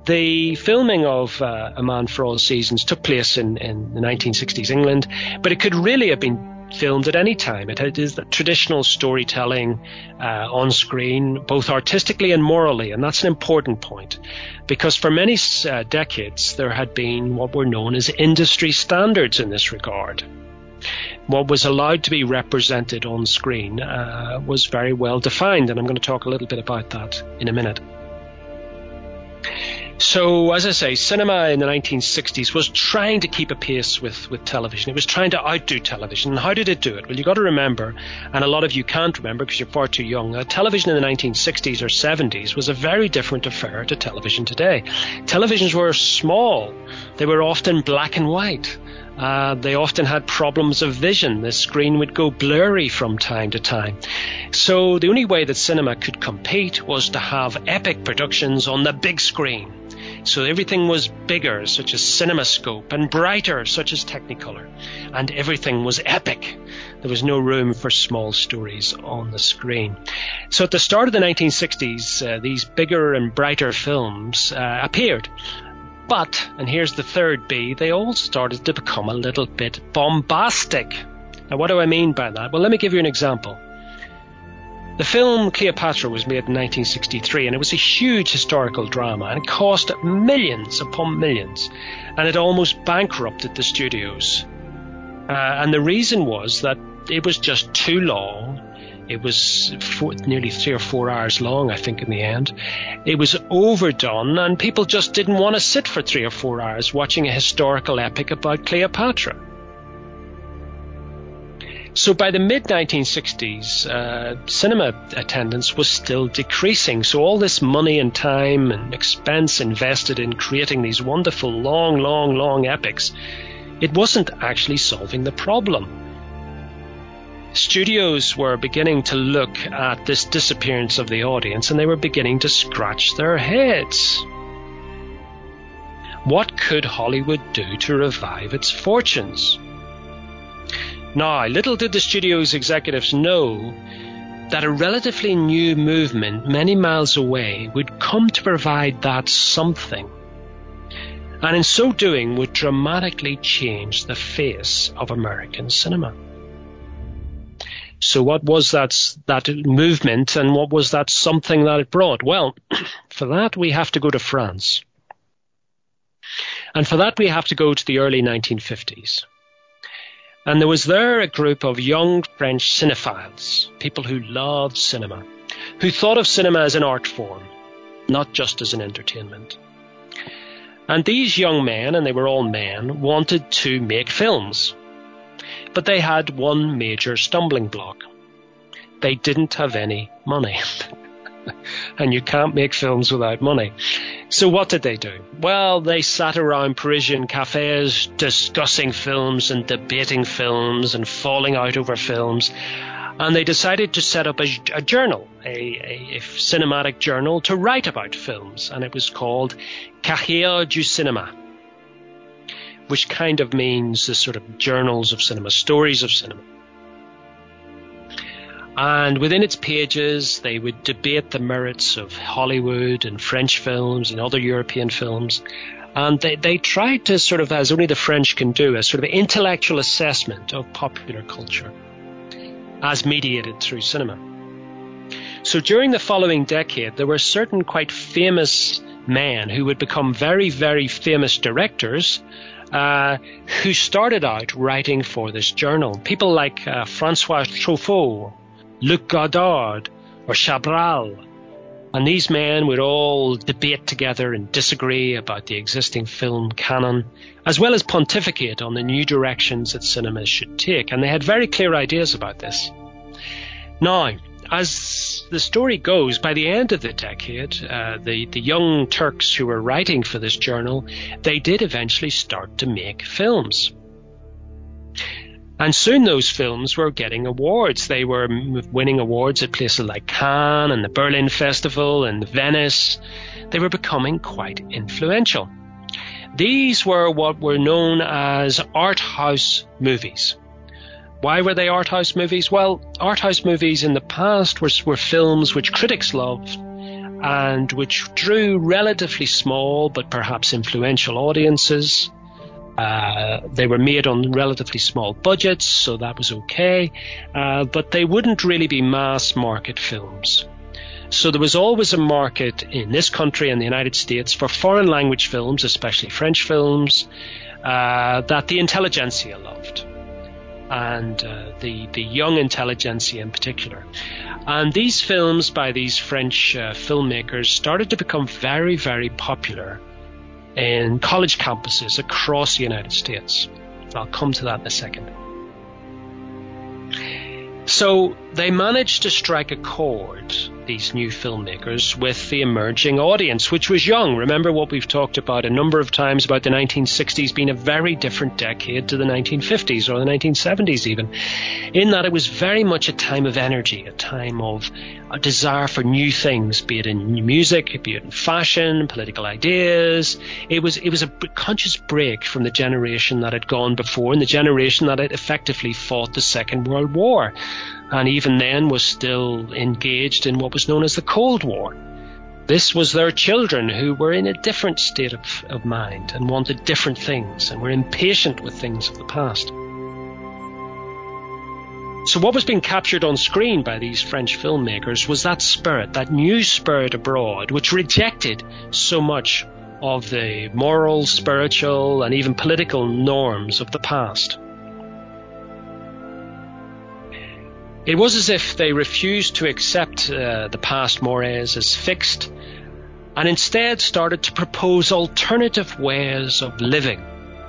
The filming of A Man for All Seasons took place in the 1960s England, but it could really have been filmed at any time. It is the traditional storytelling on screen, both artistically and morally, and that's an important point, because for many decades there had been what were known as industry standards in this regard. What was allowed to be represented on screen was very well defined, and I'm going to talk a little bit about that in a minute. So, as I say, cinema in the 1960s was trying to keep a pace with television. It was trying to outdo television. And how did it do it? Well, you've got to remember, and a lot of you can't remember because you're far too young, television in the 1960s or 70s was a very different affair to television today. Televisions were small. They were often black and white. They often had problems of vision. The screen would go blurry from time to time. So the only way that cinema could compete was to have epic productions on the big screen. So everything was bigger, such as CinemaScope, and brighter, such as Technicolor. And everything was epic. There was no room for small stories on the screen. So at the start of the 1960s, these bigger and brighter films appeared. But, and here's the third B, they all started to become a little bit bombastic. Now, what do I mean by that? Well, let me give you an example. The film Cleopatra was made in 1963, and it was a huge historical drama, and it cost millions upon millions, and it almost bankrupted the studios. And the reason was that it was just too long. It was nearly 3 or 4 hours long, I think, in the end. It was overdone, and people just didn't want to sit for 3 or 4 hours watching a historical epic about Cleopatra. So by the mid-1960s, cinema attendance was still decreasing. So all this money and time and expense invested in creating these wonderful long epics, it wasn't actually solving the problem. Studios were beginning to look at this disappearance of the audience, and they were beginning to scratch their heads. What could Hollywood do to revive its fortunes? Now, little did the studio's executives know that a relatively new movement many miles away would come to provide that something, and in so doing would dramatically change the face of American cinema. So what was that movement, and what was that something that it brought? Well, for that we have to go to France. And for that we have to go to the early 1950s. And there was there a group of young French cinephiles, people who loved cinema, who thought of cinema as an art form, not just as an entertainment. And these young men, and they were all men, wanted to make films. But they had one major stumbling block. They didn't have any money. And you can't make films without money. So what did they do? Well, they sat around Parisian cafes discussing films and debating films and falling out over films. And they decided to set up a journal, a cinematic journal to write about films. And it was called Cahiers du Cinéma, which kind of means the sort of journals of cinema, stories of cinema. And within its pages, they would debate the merits of Hollywood and French films and other European films. And they tried to sort of, as only the French can do, a sort of intellectual assessment of popular culture as mediated through cinema. So during the following decade, there were certain quite famous men who would become very, very famous directors who started out writing for this journal. People like François Truffaut, Luc Godard, or Chabrol. And these men would all debate together and disagree about the existing film canon, as well as pontificate on the new directions that cinema should take. And they had very clear ideas about this. Now, as the story goes, by the end of the decade, the young Turks who were writing for this journal, they did eventually start to make films. And soon those films were getting awards. They were winning awards at places like Cannes and the Berlin Festival and Venice. They were becoming quite influential. These were what were known as art house movies. Why were they art house movies? Well, art house movies in the past were films which critics loved and which drew relatively small but perhaps influential audiences. They were made on relatively small budgets, so that was okay, but they wouldn't really be mass market films. So there was always a market in this country and the United States for foreign language films, especially French films, that the intelligentsia loved, and the young intelligentsia in particular. And these films by these French filmmakers started to become very, very popular in college campuses across the United States. I'll come to that in a second. So they managed to strike a chord, these new filmmakers, with the emerging audience, which was young. Remember what we've talked about a number of times about the 1960s being a very different decade to the 1950s or the 1970s even, in that it was very much a time of energy, a time of a desire for new things, be it in music, be it in fashion, political ideas. It was a conscious break from the generation that had gone before and the generation that had effectively fought the Second World War, and even then was still engaged in what was known as the Cold War. This was their children who were in a different state of mind and wanted different things and were impatient with things of the past. So what was being captured on screen by these French filmmakers was that spirit, that new spirit abroad, which rejected so much of the moral, spiritual, and even political norms of the past. It was as if they refused to accept the past mores as fixed and instead started to propose alternative ways of living.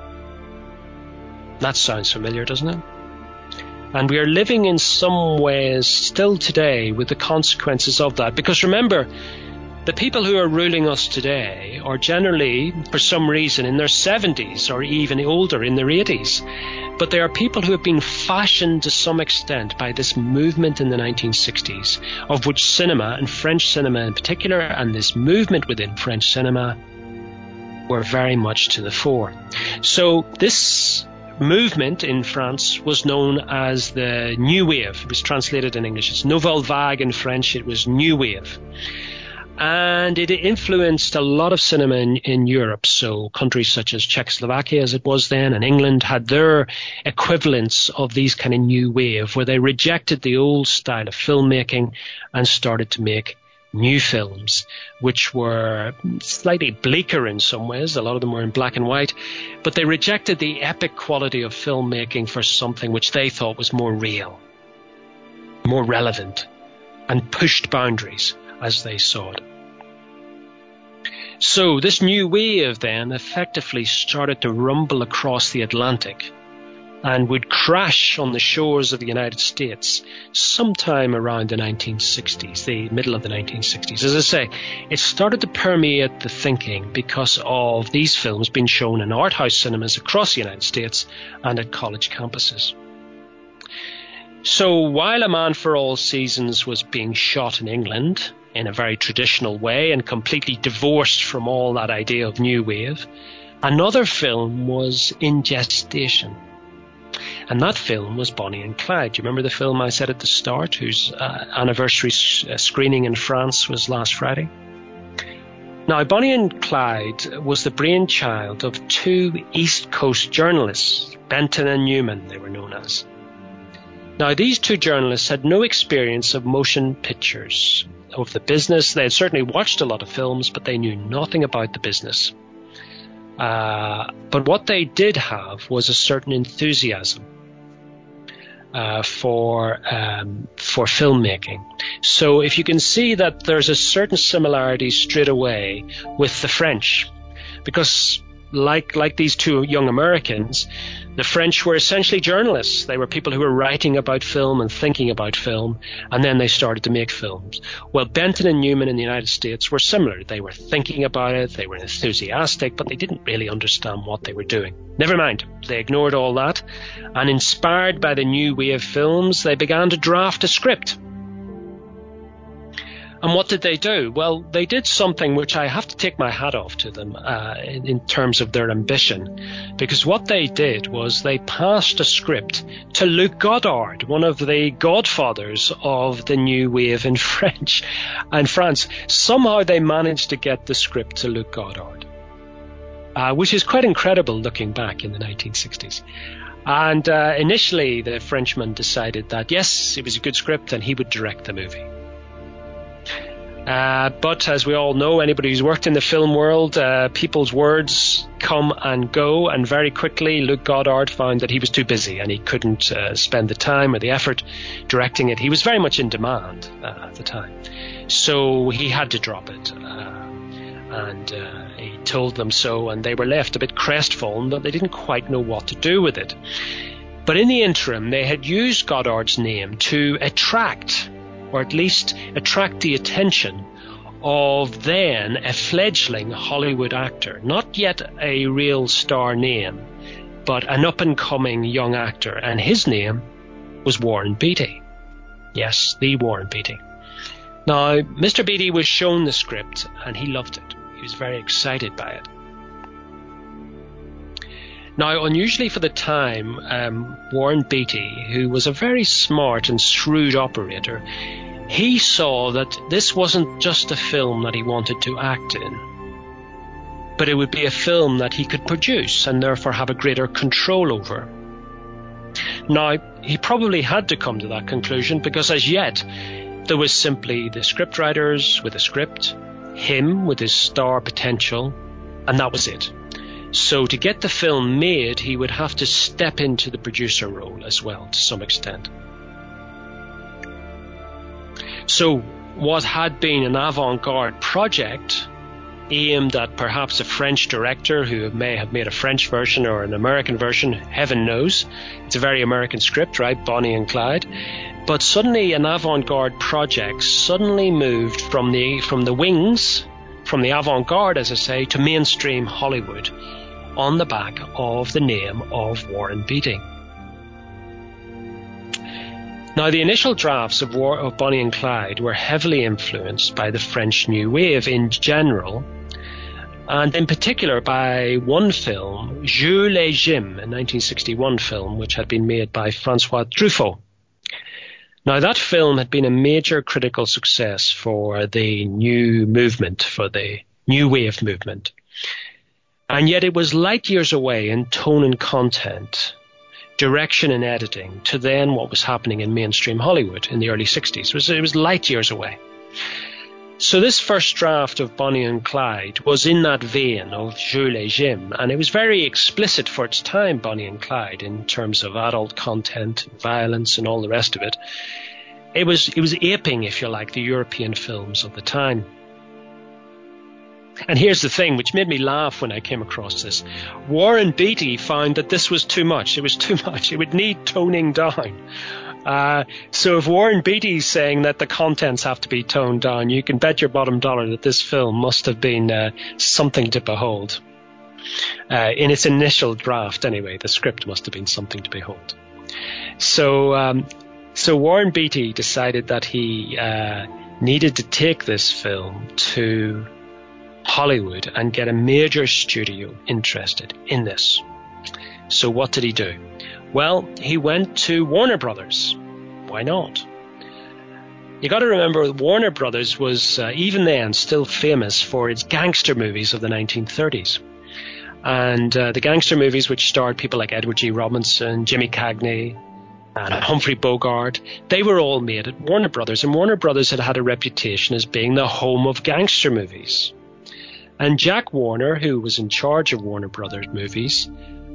That sounds familiar, doesn't it? And we are living in some ways still today with the consequences of that. Because remember, the people who are ruling us today are generally, for some reason, in their 70s or even older, in their 80s. But they are people who have been fashioned to some extent by this movement in the 1960s, of which cinema, and French cinema in particular, and this movement within French cinema were very much to the fore. So this movement in France was known as the New Wave. It was translated in English. It's Nouvelle Vague in French. It was New Wave. And it influenced a lot of cinema in Europe. So countries such as Czechoslovakia, as it was then, and England had their equivalents of these kind of new wave, where they rejected the old style of filmmaking and started to make new films, which were slightly bleaker in some ways. A lot of them were in black and white, but they rejected the epic quality of filmmaking for something which they thought was more real, more relevant, and pushed boundaries as they saw it. So this new wave then effectively started to rumble across the Atlantic and would crash on the shores of the United States sometime around the 1960s, the middle of the 1960s. As I say, it started to permeate the thinking because of these films being shown in art house cinemas across the United States and at college campuses. So while A Man for All Seasons was being shot in England in a very traditional way and completely divorced from all that idea of new wave, another film was in gestation. And that film was Bonnie and Clyde. Do you remember the film I said at the start, whose anniversary screening in France was last Friday? Now, Bonnie and Clyde was the brainchild of two East Coast journalists, Benton and Newman, they were known as. Now, these two journalists had no experience of motion pictures, of the business. They had certainly watched a lot of films, but they knew nothing about the business. But what they did have was a certain enthusiasm for filmmaking. So if you can see that there's a certain similarity straight away with the French, because like these two young Americans, the French were essentially journalists. They were people who were writing about film and thinking about film, and then they started to make films. Well, Benton and Newman in the United States were similar. They were thinking about it, they were enthusiastic, but they didn't really understand what they were doing. Never mind, they ignored all that, and inspired by the new wave films, they began to draft a script. And what did they do? Well, they did something which I have to take my hat off to them in terms of their ambition, because what they did was they passed a script to Luc Godard, one of the godfathers of the new wave in French and France. Somehow they managed to get the script to Luc Godard, which is quite incredible looking back in the 1960s. And initially the Frenchman decided that, yes, it was a good script and he would direct the movie. But as we all know, anybody who's worked in the film world, people's words come and go, and very quickly Luc Godard found that he was too busy and he couldn't spend the time or the effort directing it. He was very much in demand at the time, so he had to drop it, and he told them so, and they were left a bit crestfallen that they didn't quite know what to do with it. But in the interim, they had used Godard's name to attract, or at least attract the attention of then a fledgling Hollywood actor, not yet a real star name, but an up-and-coming young actor, and his name was Warren Beatty. Yes, the Warren Beatty. Now, Mr. Beatty was shown the script, and he loved it. He was very excited by it. Now, unusually for the time, Warren Beatty, who was a very smart and shrewd operator, he saw that this wasn't just a film that he wanted to act in, but it would be a film that he could produce and therefore have a greater control over. Now, he probably had to come to that conclusion because as yet there was simply the scriptwriters with a script, him with his star potential, and that was it. So to get the film made, he would have to step into the producer role as well to some extent. So what had been an avant-garde project aimed at perhaps a French director who may have made a French version or an American version, heaven knows. It's a very American script, right? Bonnie and Clyde. But suddenly an avant-garde project suddenly moved from the wings, from the avant-garde, as I say, to mainstream Hollywood on the back of the name of Warren Beatty. Now, the initial drafts of Bonnie and Clyde were heavily influenced by the French New Wave in general, and in particular by one film, Jules et Jim, a 1961 film, which had been made by François Truffaut. Now, that film had been a major critical success for the new movement, for the New Wave movement. And yet it was light years away in tone and content, direction and editing to then what was happening in mainstream Hollywood in the early 60s. It was light years away. So this first draft of Bonnie and Clyde was in that vein of Jules et Jim, and it was very explicit for its time, Bonnie and Clyde, in terms of adult content, violence and all the rest of it. It was aping, if you like, the European films of the time. And here's the thing, which made me laugh when I came across this. Warren Beatty found that this was too much. It was too much. It would need toning down. So if Warren Beatty's saying that the contents have to be toned down, you can bet your bottom dollar that this film must have been something to behold. In its initial draft, anyway, the script must have been something to behold. So Warren Beatty decided that he needed to take this film to Hollywood and get a major studio interested in this. So what did he do? Well, he went to Warner Brothers. Why not? You got to remember, Warner Brothers was even then still famous for its gangster movies of the 1930s. And the gangster movies which starred people like Edward G. Robinson, Jimmy Cagney, and Humphrey Bogart, they were all made at Warner Brothers. And Warner Brothers had had a reputation as being the home of gangster movies. And Jack Warner, who was in charge of Warner Brothers movies,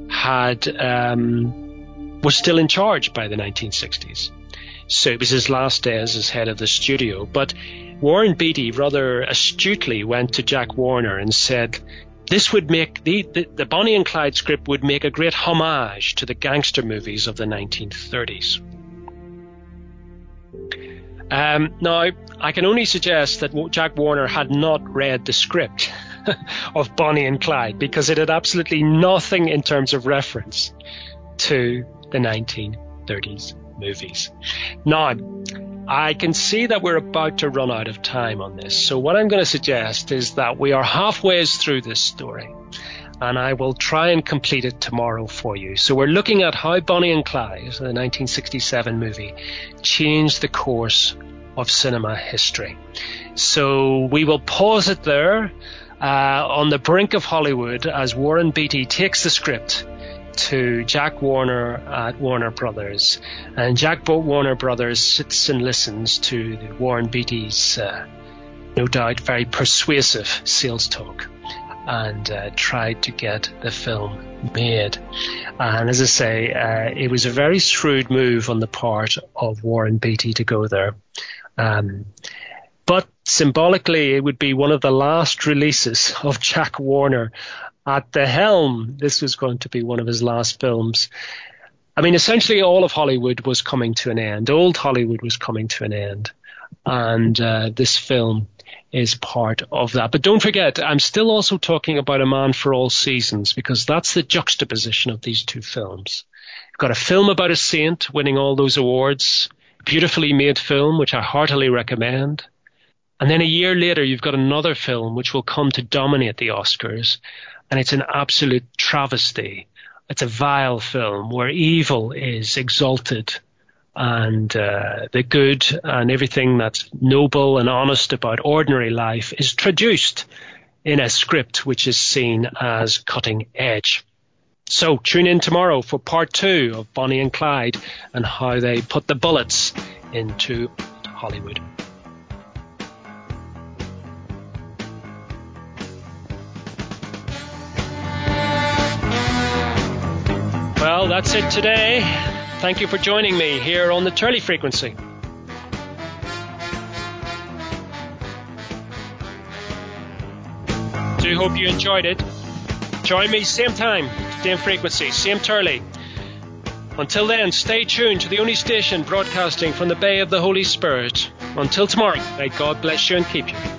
was still in charge by the 1960s. So it was his last days as head of the studio. But Warren Beatty rather astutely went to Jack Warner and said, this would make the Bonnie and Clyde script would make a great homage to the gangster movies of the 1930s. Now, I can only suggest that Jack Warner had not read the script of Bonnie and Clyde, because it had absolutely nothing in terms of reference to the 1930s movies. Now, I can see that we're about to run out of time on this. So what I'm going to suggest is that we are halfway through this story, and I will try and complete it tomorrow for you. So we're looking at how Bonnie and Clyde, the 1967 movie, changed the course of cinema history. So we will pause it there on the brink of Hollywood as Warren Beatty takes the script to Jack Warner at Warner Brothers, and Jack Warner Brothers sits and listens to Warren Beatty's no doubt very persuasive sales talk, and tried to get the film made. And as I say, it was a very shrewd move on the part of Warren Beatty to go there. But symbolically, it would be one of the last releases of Jack Warner at the helm. This was going to be one of his last films. I mean, essentially all of Hollywood was coming to an end. Old Hollywood was coming to an end. And this film is part of that. But don't forget, I'm still also talking about A Man for All Seasons, because that's the juxtaposition of these two films. You've got a film about a saint winning all those awards, beautifully made film, which I heartily recommend. And then a year later, you've got another film which will come to dominate the Oscars, and it's an absolute travesty. It's a vile film where evil is exalted and the good and everything that's noble and honest about ordinary life is traduced in a script which is seen as cutting edge. So tune in tomorrow for part 2 of Bonnie and Clyde and how they put the bullets into Hollywood. Well, that's it today. Thank you for joining me here on the Turley Frequency. Do hope you enjoyed it. Join me same time, same frequency, same Turley. Until then, stay tuned to the only station broadcasting from the Bay of the Holy Spirit. Until tomorrow, may God bless you and keep you.